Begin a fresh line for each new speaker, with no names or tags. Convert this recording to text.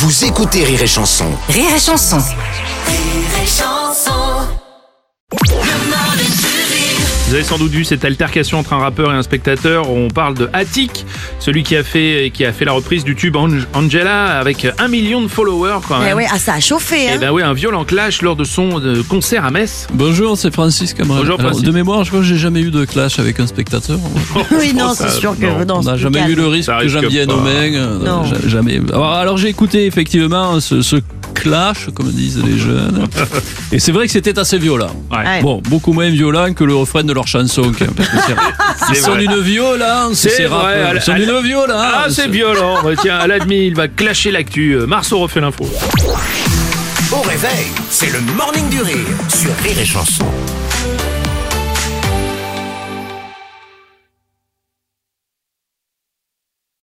Vous écoutez Rire et Chanson.
Rire et Chanson.
Rire et Chanson. Le Morning du Rire.
Vous avez sans doute vu cette altercation entre un rappeur et un spectateur. On parle de Attic, celui qui a fait la reprise du tube Angela avec 1 million de followers quand même.
Eh ouais, ça a chauffé.
Et ben oui, un violent clash lors de son concert à Metz.
Bonjour, c'est Francis Cameron.
Bonjour,
Alors,
Francis.
de mémoire, je crois que j'ai jamais eu de clash avec un spectateur.
Oui, non,
ça,
c'est sûr que
non.
On n'a jamais eu le risque
Ça
que
risque
j'en vienne
pas.
aux mains.
Non.
Jamais. Alors j'ai écouté effectivement ce clash, comme disent les jeunes. Et c'est vrai que c'était assez violent.
Ouais.
Bon, beaucoup moins violent que le refrain de leur chanson. Parce que ils sont
vrai.
d'une violence,
C'est
ces
vrai,
rappeurs. Ils sont d'une violence.
Ah, c'est violent. Tiens, à la demi, il va clasher l'actu. Marceau refait l'info.
Au réveil, c'est le Morning du Rire sur Rire et Chanson.